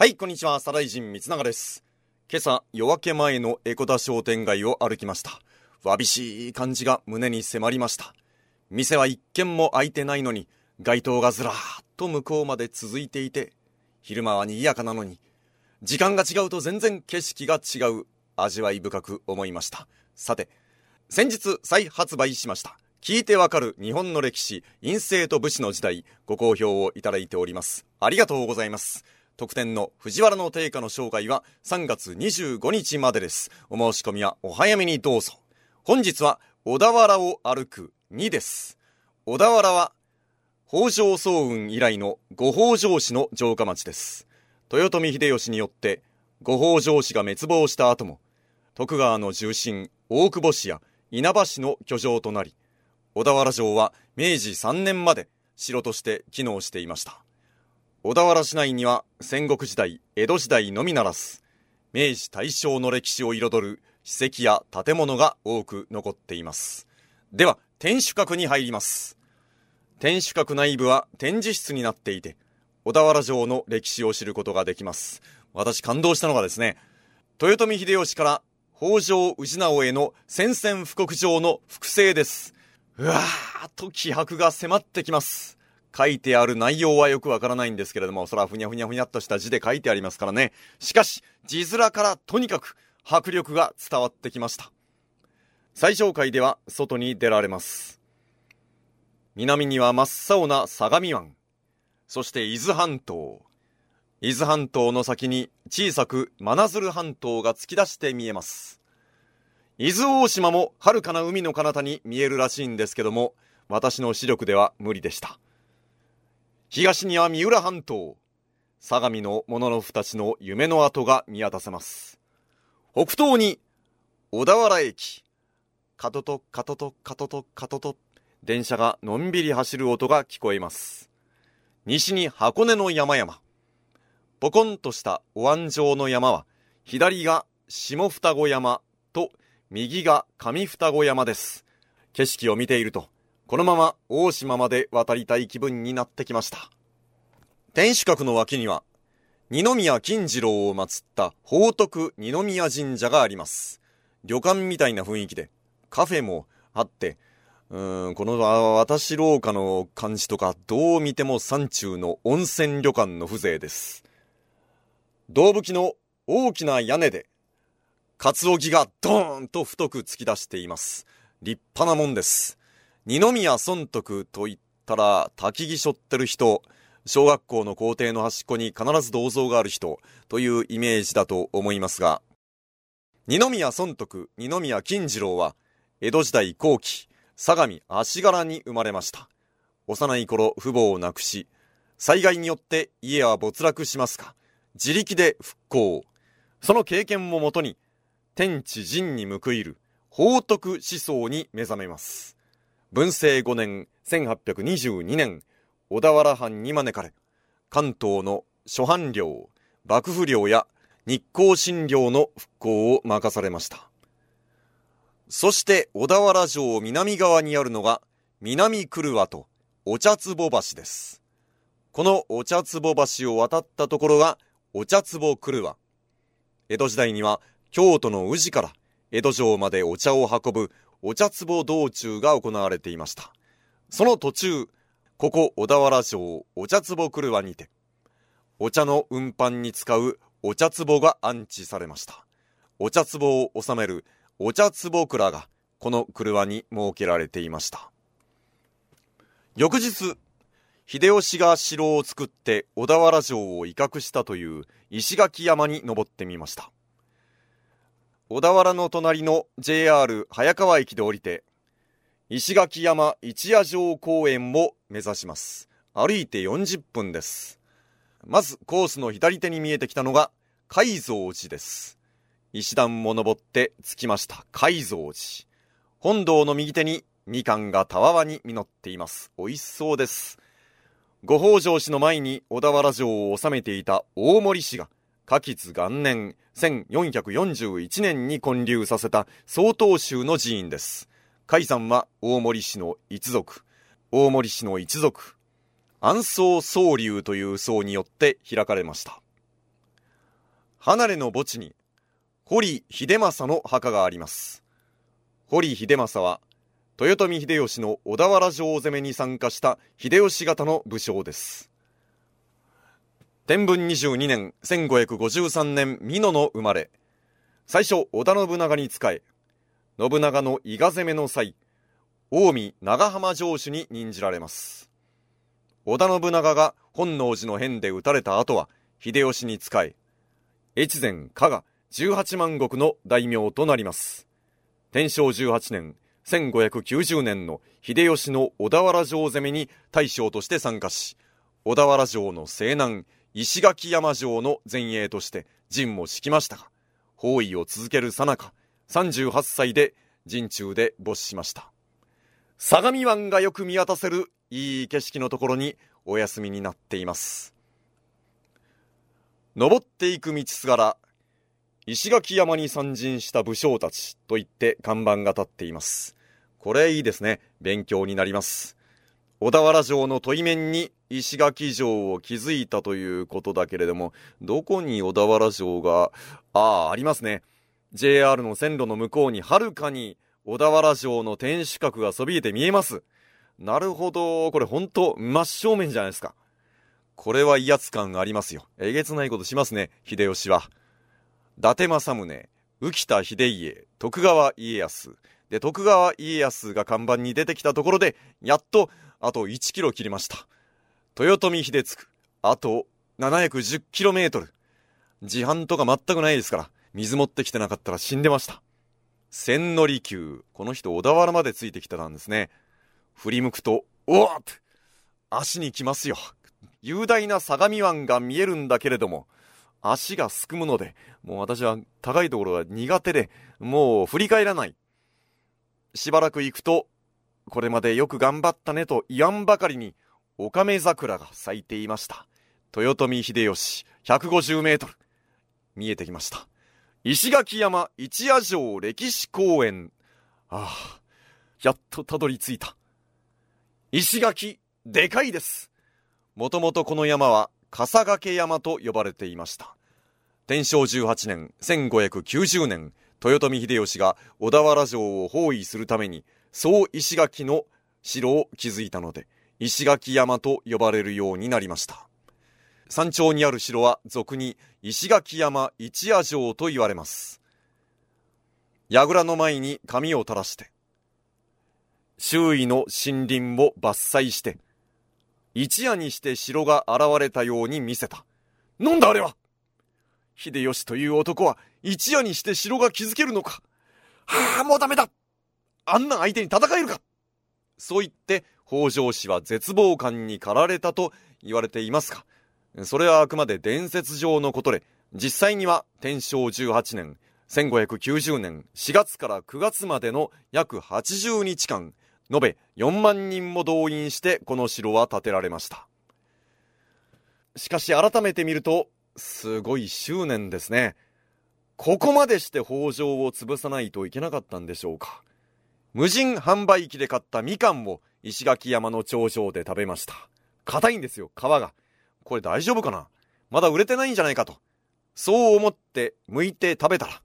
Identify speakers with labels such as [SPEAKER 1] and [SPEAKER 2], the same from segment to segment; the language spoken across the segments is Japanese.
[SPEAKER 1] はい、こんにちは。サライジン三永です。今朝、夜明け前の江古田商店街を歩きました。わびしい感じが胸に迫りました。店は一軒も開いてないのに、街灯がずらーっと向こうまで続いていて、昼間は賑やかなのに、時間が違うと全然景色が違う、味わい深く思いました。さて、先日再発売しました。聞いてわかる日本の歴史、院政と武士の時代、ご好評をいただいております。ありがとうございます。特典の藤原の定家の紹介は3月25日までです。お申し込みはお早めにどうぞ。本日は小田原を歩く2です。小田原は北条早雲以来の五北条氏の城下町です。豊臣秀吉によって五北条氏が滅亡した後も、徳川の重臣大久保氏や稲葉氏の居城となり、小田原城は明治3年まで城として機能していました。小田原市内には戦国時代、江戸時代のみならず、明治大正の歴史を彩る史跡や建物が多く残っています。では、天守閣に入ります。天守閣内部は展示室になっていて、小田原城の歴史を知ることができます。私感動したのがですね、豊臣秀吉から北条氏直への宣戦布告状の複製です。うわーっと気迫が迫ってきます。書いてある内容はよくわからないんですけれども、それはふにゃふにゃふにゃっとした字で書いてありますからね。しかし、字面からとにかく迫力が伝わってきました。最上階では外に出られます。南には真っ青な相模湾、そして伊豆半島。伊豆半島の先に小さく真鶴半島が突き出して見えます。伊豆大島も遥かな海の彼方に見えるらしいんですけども、私の視力では無理でした。東には三浦半島、相模のもののふたちの夢の跡が見渡せます。北東に小田原駅、カトトカトトカトトカトト、電車がのんびり走る音が聞こえます。西に箱根の山々、ポコンとしたお椀状の山は、左が下双子山と右が上双子山です。景色を見ていると、このまま大島まで渡りたい気分になってきました。天守閣の脇には二宮金次郎を祀った宝徳二宮神社があります。旅館みたいな雰囲気でカフェもあって、この渡し廊下の感じとかどう見ても山中の温泉旅館の風情です。胴吹きの大きな屋根でカツオ木がドーンと太く突き出しています。立派なもんです。二宮尊徳といったら焚き木背負ってる人、小学校の校庭の端っこに必ず銅像がある人というイメージだと思いますが、二宮尊徳、二宮金次郎は江戸時代後期、相模足柄に生まれました。幼い頃父母を亡くし、災害によって家は没落しますが、自力で復興。その経験をもとに天地人に報いる宝徳思想に目覚めます。文政5年1822年、小田原藩に招かれ、関東の諸藩領、幕府領や日光新領の復興を任されました。そして小田原城南側にあるのが南久留とお茶壺橋です。このお茶壺橋を渡ったところがお茶壺久留。江戸時代には京都の宇治から江戸城までお茶を運ぶお茶壺道中が行われていました。その途中、ここ小田原城お茶壺久留にて、お茶の運搬に使うお茶壺が安置されました。お茶壺を収めるお茶壺蔵がこの久留に設けられていました。翌日、秀吉が城を作って小田原城を威嚇したという石垣山に登ってみました。小田原の隣の JR 早川駅で降りて、石垣山一夜城公園を目指します。歩いて40分です。まずコースの左手に見えてきたのが海蔵寺です。石段も登って着きました。海蔵寺。本堂の右手にみかんがたわわに実っています。美味しそうです。五北条氏の前に小田原城を治めていた大森氏が嘉吉元年1441年に建立させた曹洞宗の寺院です。開山は大森氏の一族、安宗宗流という僧によって開かれました。 離れの墓地に堀秀政の墓があります。堀秀政は豊臣秀吉の小田原城攻めに参加した秀吉方の武将です。天文22年1553年美濃の生まれ、最初織田信長に仕え、信長の伊賀攻めの際、近江長浜城主に任じられます。織田信長が本能寺の変で討たれた後は秀吉に仕え、越前加賀18万石の大名となります。天正18年1590年の秀吉の小田原城攻めに大将として参加し、小田原城の西南石垣山城の前衛として陣も敷きましたが、包囲を続ける最中、38歳で陣中で没しました。相模湾がよく見渡せるいい景色のところにお休みになっています。登っていく道すがら、石垣山に参陣した武将たちといって看板が立っています。これいいですね。勉強になります。小田原城の対面に石垣城を築いたということだけれども、どこに小田原城が、ありますね。JR の線路の向こうにはるかに小田原城の天守閣がそびえて見えます。なるほど、これほんと真正面じゃないですか。これは威圧感がありますよ。えげつないことしますね、秀吉は。伊達政宗、浮田秀家、徳川家康で、徳川家康が看板に出てきたところで、やっとあと1キロ切りました。豊臣秀次、あと710キロメートル。自販とか全くないですから、水持ってきてなかったら死んでました。千利休、この人小田原までついてきてたんですね。振り向くと、おーって、足に来ますよ。雄大な相模湾が見えるんだけれども、足がすくむので、もう私は高いところが苦手で、もう振り返らない。しばらく行くと、これまでよく頑張ったねと言わんばかりに、オカメ桜が咲いていました。豊臣秀吉、150メートル。見えてきました。石垣山一夜城歴史公園。やっとたどり着いた。石垣、でかいです。もともとこの山は笠懸山と呼ばれていました。天正18年1590年、豊臣秀吉が小田原城を包囲するために総石垣の城を築いたので、石垣山と呼ばれるようになりました。山頂にある城は俗に石垣山一夜城と言われます。櫓の前に紙を垂らして、周囲の森林を伐採して、一夜にして城が現れたように見せた。なんだあれは！秀吉という男は一夜にして城が築けるのか。もうダメだ！あんな相手に戦えるか！そう言って北条氏は絶望感に駆られたと言われていますが、それはあくまで伝説上のことで、実際には天正18年1590年4月から9月までの約80日間、延べ4万人も動員してこの城は建てられました。しかし改めて見ると、すごい執念ですね。ここまでして北条を潰さないといけなかったんでしょうか。無人販売機で買ったみかんを石垣山の頂上で食べました。硬いんですよ、皮が。これ大丈夫かな？まだ売れてないんじゃないかと。そう思って剥いて食べたら、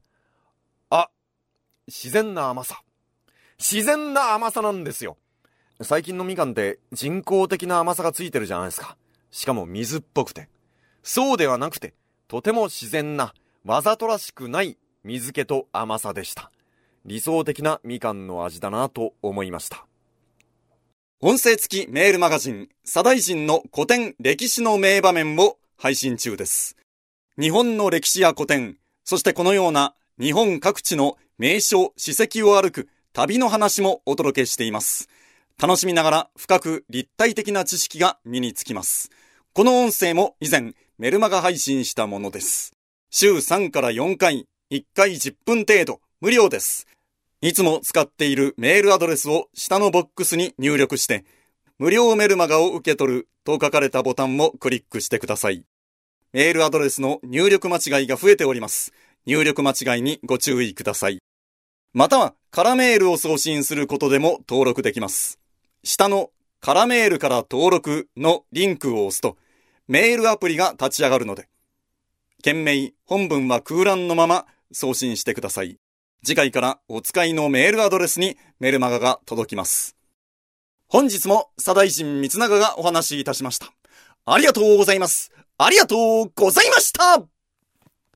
[SPEAKER 1] 自然な甘さ。自然な甘さなんですよ。最近のみかんって人工的な甘さがついてるじゃないですか。しかも水っぽくて。そうではなくて、とても自然な、わざとらしくない水気と甘さでした。理想的なみかんの味だなと思いました。音声付きメールマガジン、左大臣の古典歴史の名場面を配信中です。日本の歴史や古典、そしてこのような日本各地の名所、史跡を歩く旅の話もお届けしています。楽しみながら深く立体的な知識が身につきます。この音声も以前メルマガ配信したものです。週3から4回、1回10分程度、無料です。いつも使っているメールアドレスを下のボックスに入力して、無料メルマガを受け取ると書かれたボタンをクリックしてください。メールアドレスの入力間違いが増えております。入力間違いにご注意ください。または、カラメールを送信することでも登録できます。下のカラメールから登録のリンクを押すと、メールアプリが立ち上がるので、 件名、本文は空欄のまま送信してください。次回からお使いのメールアドレスにメルマガが届きます。本日も左大臣光長がお話しいたしました。ありがとうございます。ありがとうございました。